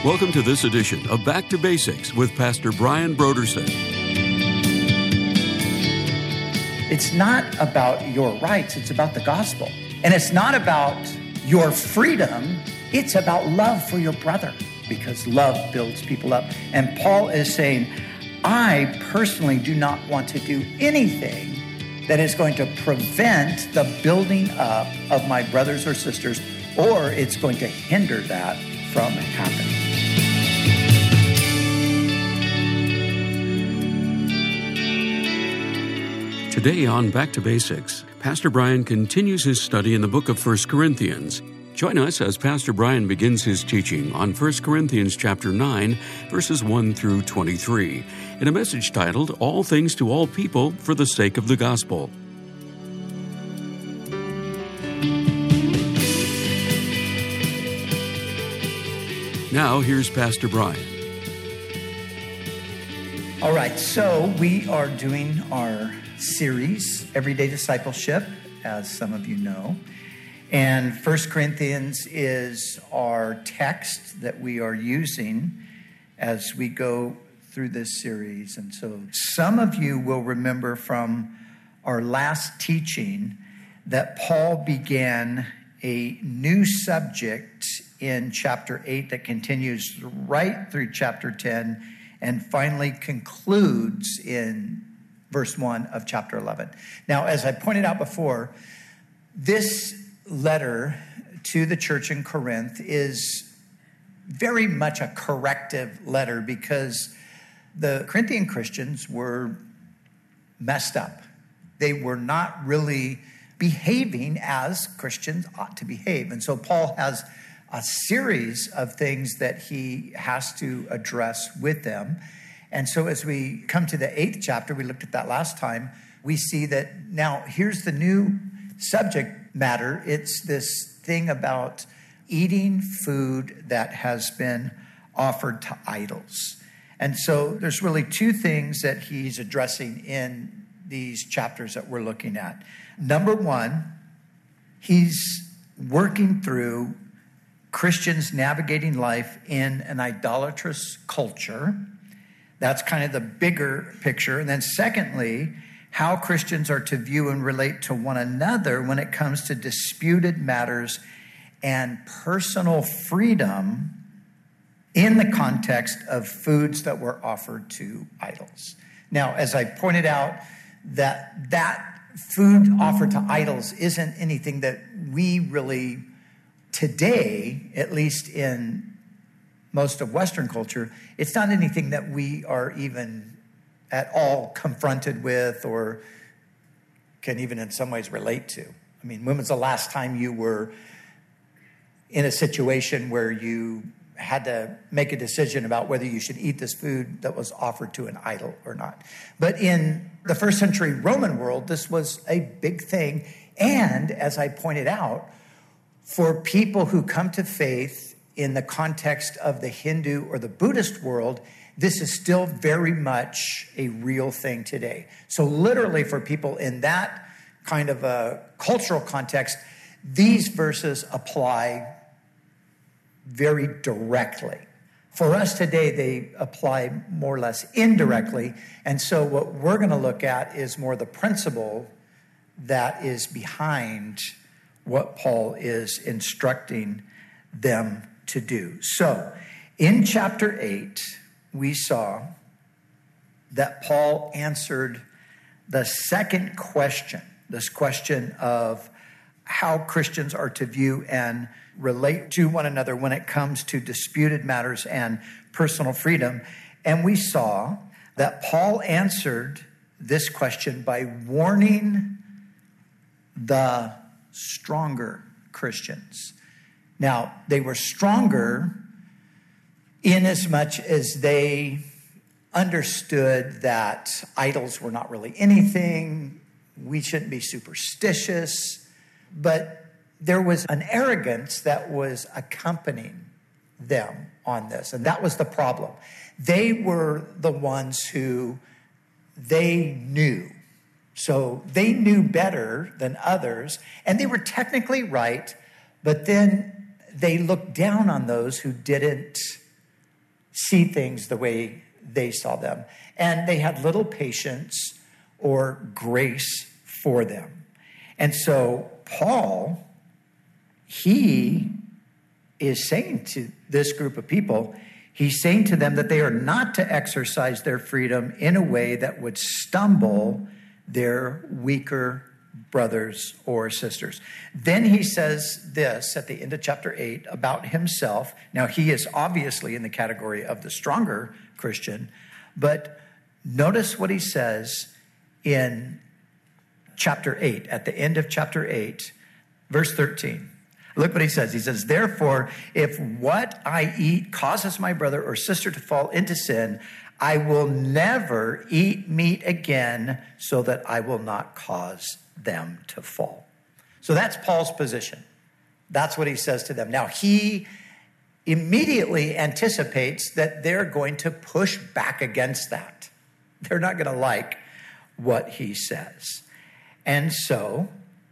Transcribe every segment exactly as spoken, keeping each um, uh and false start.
Welcome to this edition of Back to Basics with Pastor Brian Brodersen. It's not about your rights, it's about the gospel. And it's not about your freedom, it's about love for your brother, because love builds people up. And Paul is saying, I personally do not want to do anything that is going to prevent the building up of my brothers or sisters, or it's going to hinder that from happening. Today on Back to Basics, Pastor Brian continues his study in the book of First Corinthians. Join us as Pastor Brian begins his teaching on First Corinthians chapter nine, verses one through twenty-three, in a message titled, All Things to All People for the Sake of the Gospel. Now, here's Pastor Brian. All right, so we are doing our series, Everyday Discipleship, as some of you know. And First Corinthians is our text that we are using as we go through this series. And so some of you will remember from our last teaching that Paul began a new subject in chapter eight that continues right through chapter ten and finally concludes in verse one of chapter eleven. Now, as I pointed out before, this letter to the church in Corinth is very much a corrective letter because the Corinthian Christians were messed up. They were not really behaving as Christians ought to behave. And so Paul has a series of things that he has to address with them. And so as we come to the eighth chapter, we looked at that last time, we see that now here's the new subject matter. It's this thing about eating food that has been offered to idols. And so there's really two things that he's addressing in these chapters that we're looking at. Number one, he's working through Christians navigating life in an idolatrous culture. That's kind of the bigger picture. And then secondly, how Christians are to view and relate to one another when it comes to disputed matters and personal freedom in the context of foods that were offered to idols. Now, as I pointed out, that that food offered to idols isn't anything that we really today, at least in most of Western culture, it's not anything that we are even at all confronted with or can even in some ways relate to. I mean, when was the last time you were in a situation where you had to make a decision about whether you should eat this food that was offered to an idol or not? But in the first century Roman world, this was a big thing. And as I pointed out, for people who come to faith in the context of the Hindu or the Buddhist world, this is still very much a real thing today. So literally for people in that kind of a cultural context, these verses apply very directly. For us today, they apply more or less indirectly. And so what we're going to look at is more the principle that is behind what Paul is instructing them to do. So in chapter eight, we saw that Paul answered the second question, this question of how Christians are to view and relate to one another when it comes to disputed matters and personal freedom. And we saw that Paul answered this question by warning the stronger Christians. Now, they were stronger inasmuch as they understood that idols were not really anything. We shouldn't be superstitious. But there was an arrogance that was accompanying them on this. And that was the problem. They were the ones who they knew. So they knew better than others, and they were technically right, but then they looked down on those who didn't see things the way they saw them. And they had little patience or grace for them. And so Paul, he is saying to this group of people, he's saying to them that they are not to exercise their freedom in a way that would stumble their weaker brothers or sisters. Then he says this at the end of chapter eight about himself. Now, he is obviously in the category of the stronger Christian, but notice what he says in chapter eight, at the end of chapter eight, verse thirteen. Look what he says. He says, therefore, if what I eat causes my brother or sister to fall into sin, I will never eat meat again so that I will not cause them to fall. So that's Paul's position. That's what he says to them. Now, he immediately anticipates that they're going to push back against that. They're not going to like what he says. And so,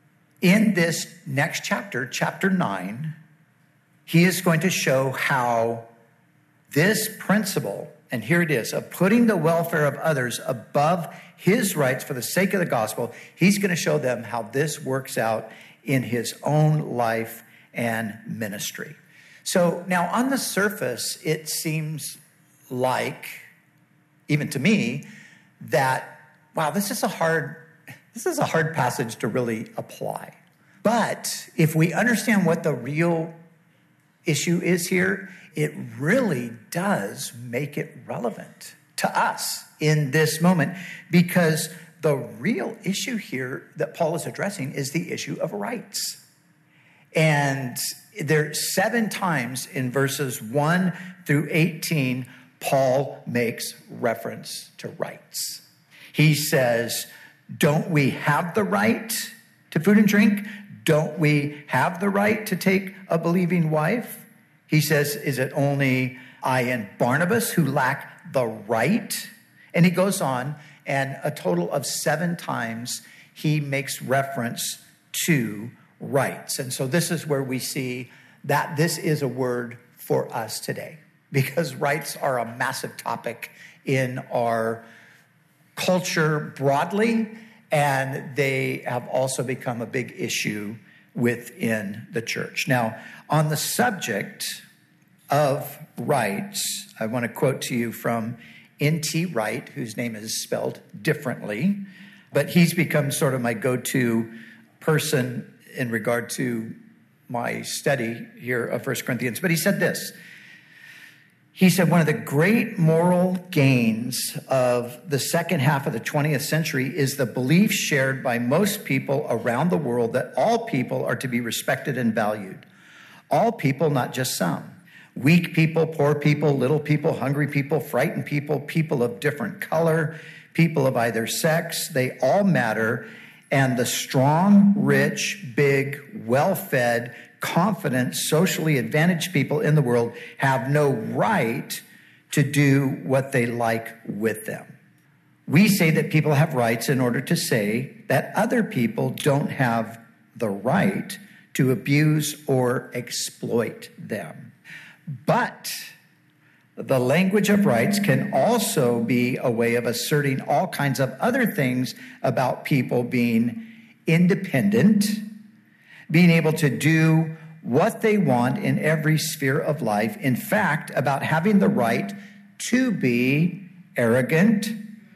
in this next chapter, chapter nine, he is going to show how this principle, and here it is, of putting the welfare of others above his rights for the sake of the gospel, he's going to show them how this works out in his own life and ministry. So now on the surface, it seems like, even to me, that, wow, this is a hard This is a hard passage to really apply. But if we understand what the real issue is here, it really does make it relevant to us in this moment, because the real issue here that Paul is addressing is the issue of rights. And there seven times in verses one through eighteen, Paul makes reference to rights. He says, don't we have the right to food and drink? Don't we have the right to take a believing wife? He says, is it only I and Barnabas who lack the right? And he goes on, and a total of seven times he makes reference to rights. And so this is where we see that this is a word for us today, because rights are a massive topic in our culture broadly, and they have also become a big issue within the church. Now, on the subject of rights, I want to quote to you from N T Wright, whose name is spelled differently, but he's become sort of my go-to person in regard to my study here of First Corinthians. But he said this. He said, one of the great moral gains of the second half of the twentieth century is the belief shared by most people around the world that all people are to be respected and valued. All people, not just some. Weak people, poor people, little people, hungry people, frightened people, people of different color, people of either sex, they all matter. And the strong, rich, big, well-fed, confident, socially advantaged people in the world have no right to do what they like with them. We say that people have rights in order to say that other people don't have the right to abuse or exploit them. But the language of rights can also be a way of asserting all kinds of other things about people being independent, being able to do what they want in every sphere of life. In fact, about having the right to be arrogant,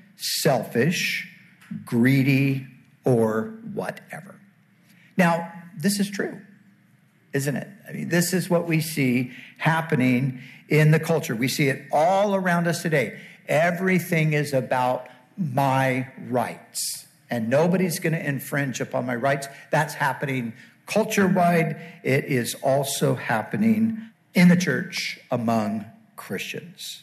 selfish, greedy, or whatever. Now, this is true, isn't it? I mean, this is what we see happening in the culture. We see it all around us today. Everything is about my rights, and nobody's going to infringe upon my rights. That's happening culture-wide. It is also happening in the church among Christians.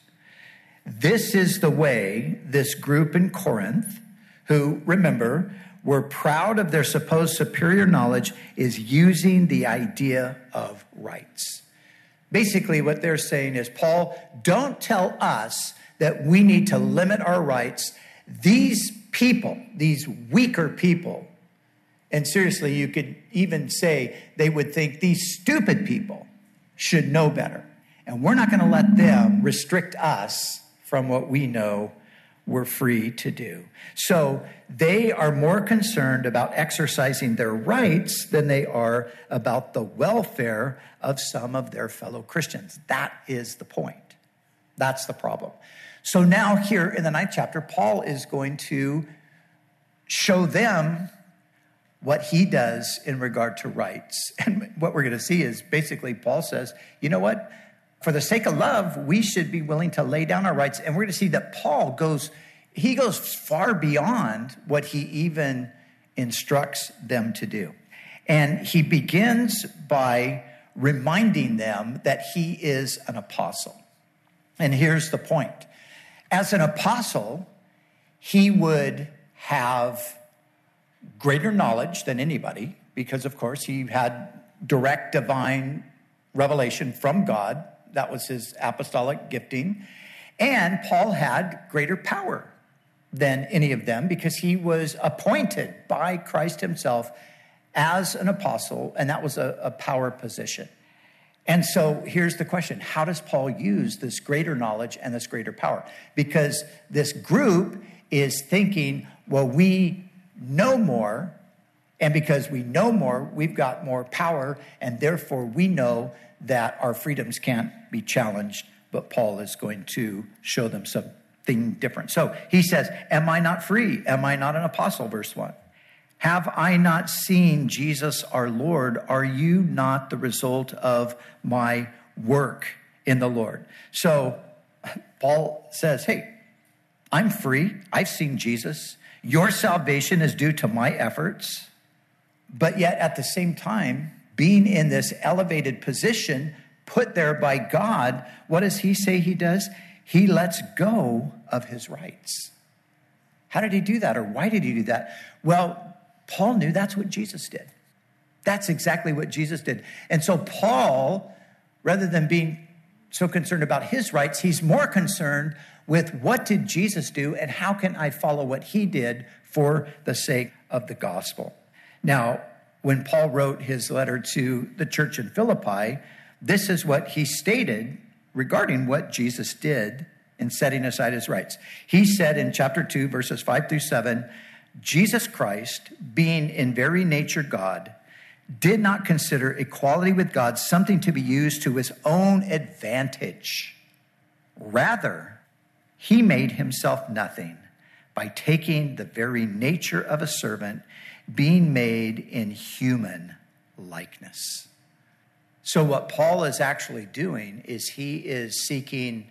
This is the way this group in Corinth, who, remember, were proud of their supposed superior knowledge, is using the idea of rights. Basically, what they're saying is, Paul, don't tell us that we need to limit our rights. These people, these weaker people, and seriously, you could even say they would think these stupid people should know better. And we're not going to let them restrict us from what we know we're free to do. So they are more concerned about exercising their rights than they are about the welfare of some of their fellow Christians. That is the point. That's the problem. So now here in the ninth chapter, Paul is going to show them what he does in regard to rights. And what we're going to see is basically Paul says, you know what? For the sake of love, we should be willing to lay down our rights. And we're going to see that Paul goes, he goes far beyond what he even instructs them to do. And he begins by reminding them that he is an apostle. And here's the point. As an apostle, he would have greater knowledge than anybody because, of course, he had direct divine revelation from God. That was his apostolic gifting. And Paul had greater power than any of them because he was appointed by Christ himself as an apostle, and that was a, a power position. And so here's the question. How does Paul use this greater knowledge and this greater power? Because this group is thinking, well, we know more, and because we know more, we've got more power, and therefore we know that our freedoms can't be challenged, but Paul is going to show them something different. So he says, am I not free? Am I not an apostle? Verse one. Have I not seen Jesus our Lord? Are you not the result of my work in the Lord? So Paul says, hey, I'm free. I've seen Jesus. Your salvation is due to my efforts. But yet at the same time, being in this elevated position, put there by God, what does he say he does? He lets go of his rights. How did he do that? Or why did he do that? Well, Paul knew that's what Jesus did. That's exactly what Jesus did. And so Paul, rather than being so concerned about his rights, he's more concerned with what did Jesus do and how can I follow what he did for the sake of the gospel. Now, when Paul wrote his letter to the church in Philippi, this is what he stated regarding what Jesus did in setting aside his rights. He said in chapter two, verses five through seven, Jesus Christ, being in very nature God, did not consider equality with God something to be used to his own advantage. Rather, he made himself nothing by taking the very nature of a servant, being made in human likeness. So what Paul is actually doing is he is seeking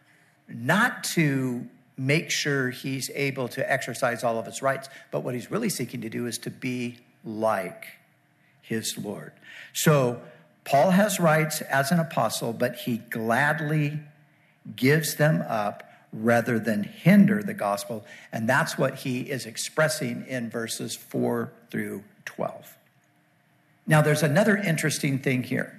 not to make sure he's able to exercise all of his rights, but what he's really seeking to do is to be like his Lord. So Paul has rights as an apostle, but he gladly gives them up rather than hinder the gospel. And that's what he is expressing in verses four through twelve. Now, there's another interesting thing here.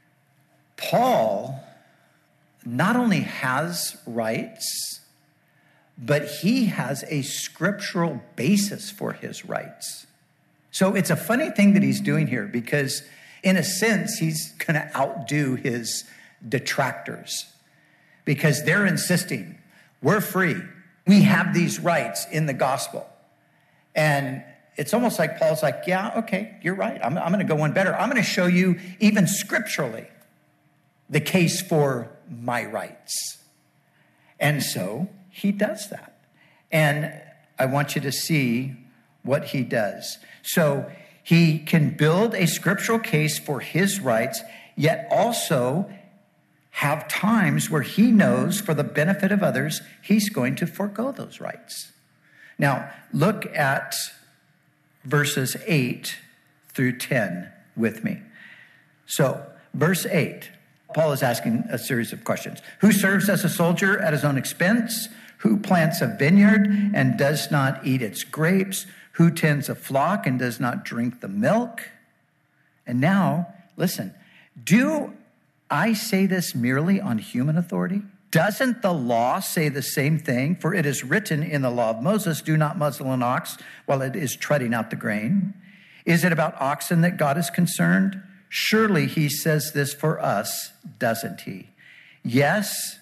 Paul not only has rights, but he has a scriptural basis for his rights. So it's a funny thing that he's doing here because, in a sense, he's going to outdo his detractors because they're insisting, we're free. We have these rights in the gospel. And it's almost like Paul's like, yeah, okay, you're right. I'm, I'm going to go one better. I'm going to show you even scripturally the case for my rights. And so he does that. And I want you to see what he does. So he can build a scriptural case for his rights, yet also have times where he knows for the benefit of others, he's going to forego those rights. Now, look at verses eight through ten with me. So, verse eight, Paul is asking a series of questions. Who serves as a soldier at his own expense? Who plants a vineyard and does not eat its grapes? Who tends a flock and does not drink the milk? And now, listen, do I say this merely on human authority? Doesn't the law say the same thing? For it is written in the law of Moses, do not muzzle an ox while it is treading out the grain. Is it about oxen that God is concerned? Surely he says this for us, doesn't he? Yes,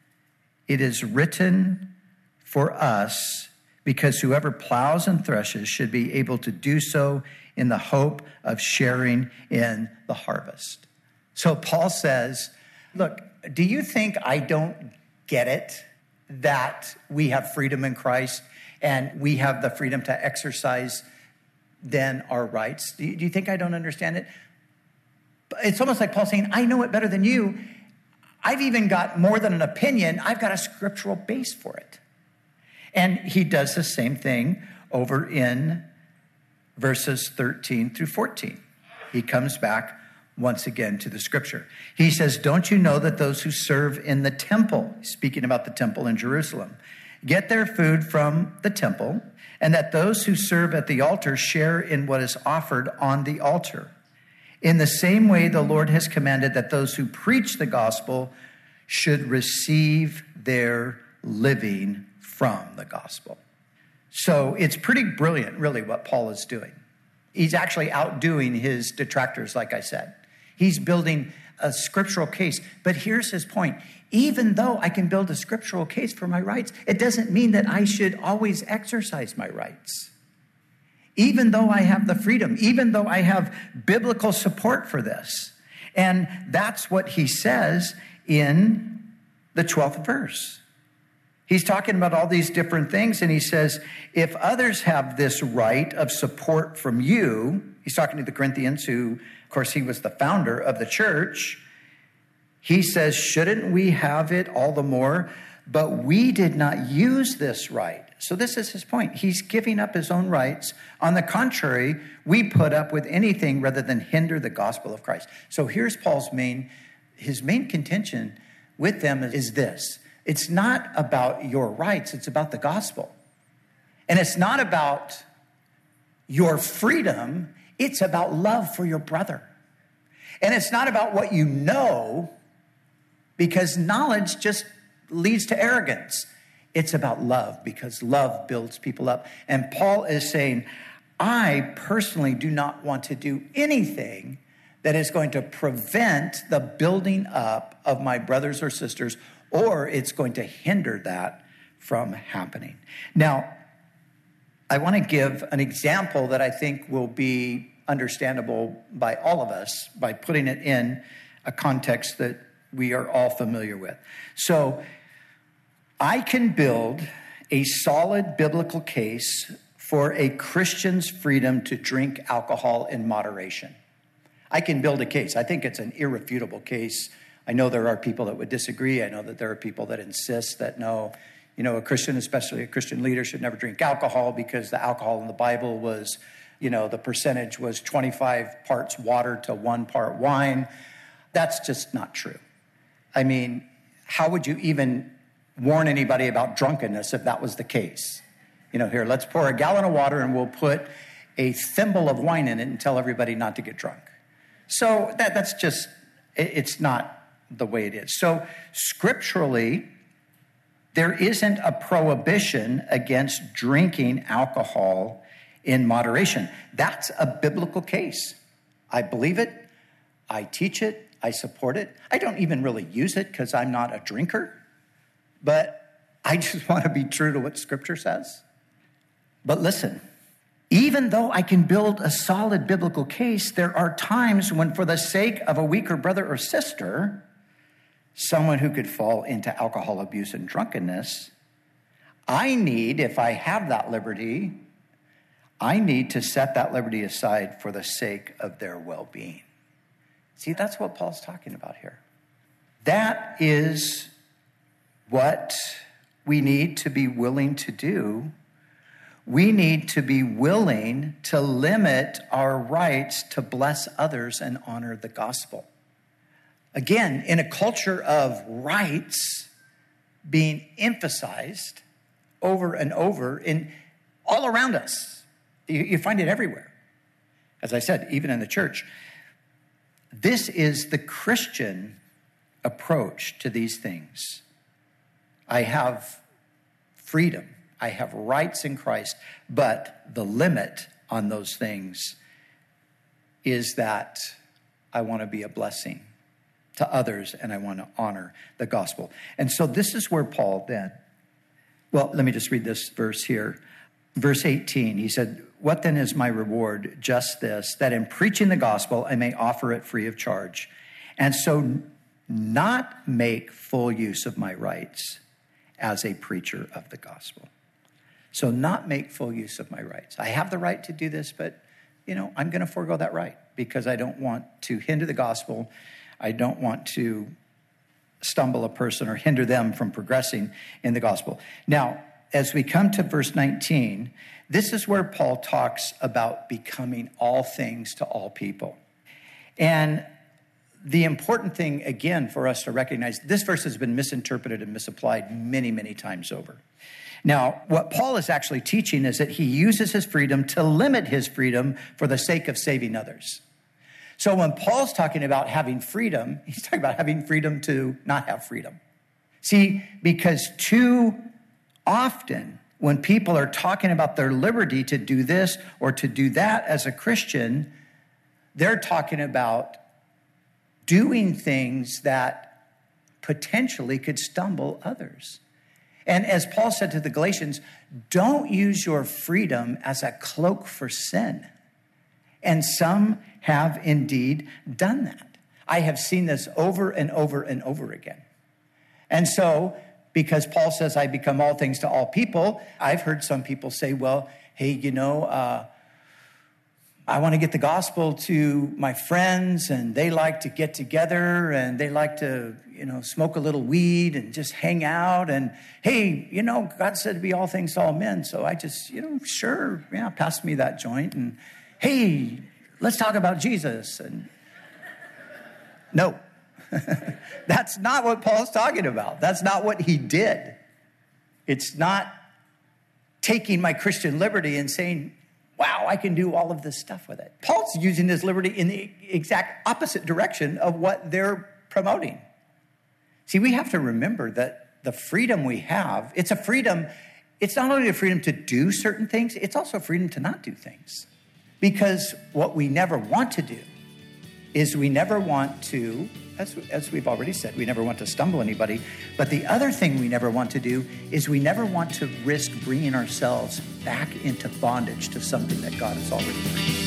it is written for us, because whoever plows and threshes should be able to do so in the hope of sharing in the harvest. So Paul says, look, do you think I don't get it that we have freedom in Christ and we have the freedom to exercise then our rights? Do you, do you think I don't understand it? It's almost like Paul saying, I know it better than you. I've even got more than an opinion. I've got a scriptural base for it. And he does the same thing over in verses thirteen through fourteen. He comes back once again to the scripture. He says, don't you know that those who serve in the temple, speaking about the temple in Jerusalem, get their food from the temple, and that those who serve at the altar share in what is offered on the altar? In the same way, the Lord has commanded that those who preach the gospel should receive their living from the gospel. So it's pretty brilliant, really, what Paul is doing. He's actually outdoing his detractors, like I said. He's building a scriptural case. But here's his point. Even though I can build a scriptural case for my rights, it doesn't mean that I should always exercise my rights. Even though I have the freedom, even though I have biblical support for this. And that's what he says in the twelfth verse. He's talking about all these different things, and he says, if others have this right of support from you, he's talking to the Corinthians, who, of course, he was the founder of the church. He says, shouldn't we have it all the more? But we did not use this right. So this is his point. He's giving up his own rights. On the contrary, we put up with anything rather than hinder the gospel of Christ. So here's Paul's main, his main contention with them is this. It's not about your rights. It's about the gospel. And it's not about your freedom. It's about love for your brother. And it's not about what you know, because knowledge just leads to arrogance. It's about love, because love builds people up. And Paul is saying, I personally do not want to do anything that is going to prevent the building up of my brothers or sisters, or it's going to hinder that from happening. Now, I want to give an example that I think will be understandable by all of us by putting it in a context that we are all familiar with. So I can build a solid biblical case for a Christian's freedom to drink alcohol in moderation. I can build a case. I think it's an irrefutable case. I know there are people that would disagree. I know that there are people that insist that no, you know, a Christian, especially a Christian leader, should never drink alcohol because the alcohol in the Bible was, you know, the percentage was twenty-five parts water to one part wine. That's just not true. I mean, how would you even warn anybody about drunkenness if that was the case? You know, here, let's pour a gallon of water and we'll put a thimble of wine in it and tell everybody not to get drunk. So that that's just, it's not the way it is. So scripturally, there isn't a prohibition against drinking alcohol in moderation. That's a biblical case. I believe it. I teach it. I support it. I don't even really use it because I'm not a drinker. But I just want to be true to what Scripture says. But listen, even though I can build a solid biblical case, there are times when, for the sake of a weaker brother or sister, someone who could fall into alcohol abuse and drunkenness, I need, if I have that liberty, I need to set that liberty aside for the sake of their well-being. See, that's what Paul's talking about here. That is what we need to be willing to do. We need to be willing to limit our rights to bless others and honor the gospel. Again, in a culture of rights being emphasized over and over in all around us, you, you find it everywhere. As I said, even in the church. This is the Christian approach to these things. I have freedom. I have rights in Christ, but the limit on those things is that I want to be a blessing to others, and I want to honor the gospel. And so this is where Paul then, well, let me just read this verse here. Verse eighteen, he said, what then is my reward? Just this, that in preaching the gospel, I may offer it free of charge, and so not make full use of my rights as a preacher of the gospel. So not make full use of my rights. I have the right to do this, but, you know, I'm going to forego that right because I don't want to hinder the gospel. I don't want to stumble a person or hinder them from progressing in the gospel. Now, as we come to verse nineteen, this is where Paul talks about becoming all things to all people. And the important thing, again, for us to recognize, this verse has been misinterpreted and misapplied many, many times over. Now, what Paul is actually teaching is that he uses his freedom to limit his freedom for the sake of saving others. So when Paul's talking about having freedom, he's talking about having freedom to not have freedom. See, because too often when people are talking about their liberty to do this or to do that as a Christian, they're talking about doing things that potentially could stumble others. And as Paul said to the Galatians, don't use your freedom as a cloak for sin. And some have indeed done that. I have seen this over and over and over again. And so, because Paul says, I become all things to all people, I've heard some people say, well, hey, you know, uh, I want to get the gospel to my friends, and they like to get together, and they like to, you know, smoke a little weed and just hang out. And, hey, you know, God said to be all things to all men. So I just, you know, sure, yeah, pass me that joint. And, hey, let's talk about Jesus. And no, that's not what Paul's talking about. That's not what he did. It's not taking my Christian liberty and saying, wow, I can do all of this stuff with it. Paul's using his liberty in the exact opposite direction of what they're promoting. See, we have to remember that the freedom we have, it's a freedom, it's not only a freedom to do certain things, it's also a freedom to not do things. Because what we never want to do is we never want to, as, as we've already said, we never want to stumble anybody. But the other thing we never want to do is we never want to risk bringing ourselves back into bondage to something that God has already freed.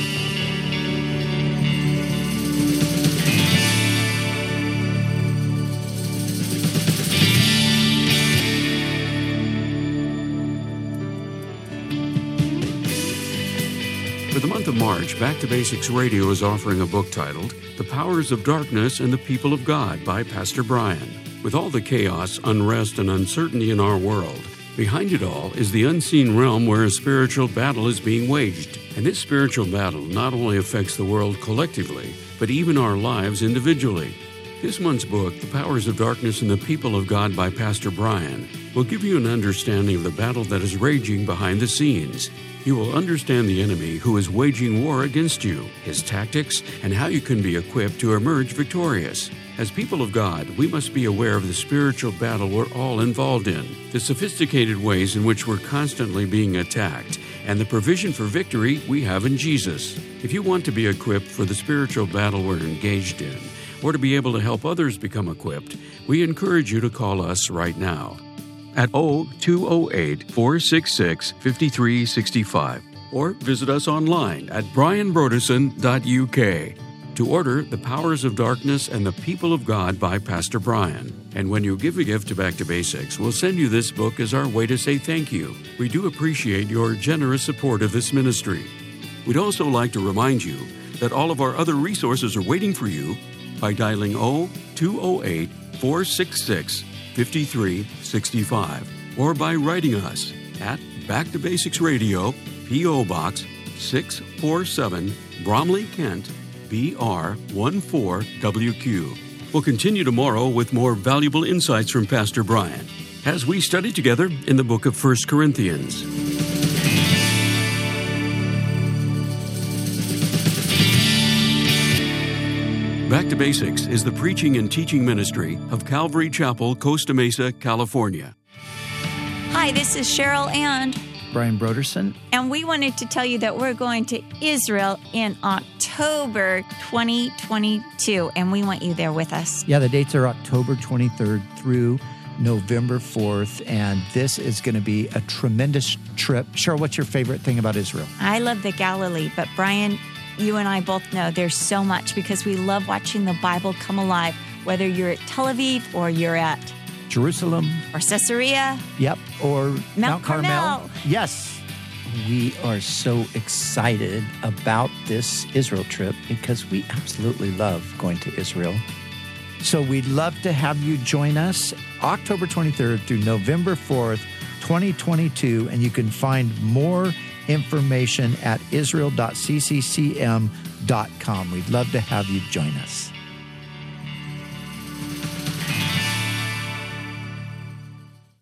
For the month of March, Back to Basics Radio is offering a book titled The Powers of Darkness and the People of God by Pastor Brian. With all the chaos, unrest, and uncertainty in our world, behind it all is the unseen realm where a spiritual battle is being waged. And this spiritual battle not only affects the world collectively, but even our lives individually. This month's book, The Powers of Darkness and the People of God by Pastor Brian, will give you an understanding of the battle that is raging behind the scenes. You will understand the enemy who is waging war against you, his tactics, and how you can be equipped to emerge victorious. As people of God, we must be aware of the spiritual battle we're all involved in, the sophisticated ways in which we're constantly being attacked, and the provision for victory we have in Jesus. If you want to be equipped for the spiritual battle we're engaged in, or to be able to help others become equipped, we encourage you to call us right now at two oh eight, four six six, five three six five or visit us online at brian brodersen dot u k to order The Powers of Darkness and the People of God by Pastor Brian. And when you give a gift to Back to Basics, we'll send you this book as our way to say thank you. We do appreciate your generous support of this ministry. We'd also like to remind you that all of our other resources are waiting for you by dialing two oh eight, four six six, five three six five or by writing us at Back to Basics Radio, P O Box six forty-seven, Bromley, Kent, B R one four W Q. We'll continue tomorrow with more valuable insights from Pastor Brian as we study together in the book of First Corinthians. Back to Basics is the preaching and teaching ministry of Calvary Chapel, Costa Mesa, California. Hi, this is Cheryl and Brian Broderson. And we wanted to tell you that we're going to Israel in October twenty twenty-two, and we want you there with us. Yeah, the dates are October twenty-third through November fourth, and this is going to be a tremendous trip. Cheryl, what's your favorite thing about Israel? I love the Galilee, but Brian, you and I both know there's so much because we love watching the Bible come alive, whether you're at Tel Aviv or you're at Jerusalem. Or Caesarea. Yep, or Mount, Mount Carmel. Carmel. Yes. We are so excited about this Israel trip because we absolutely love going to Israel. So we'd love to have you join us October twenty-third through November fourth, twenty twenty-two, and you can find more information at israel dot c c c m dot com. We'd love to have you join us.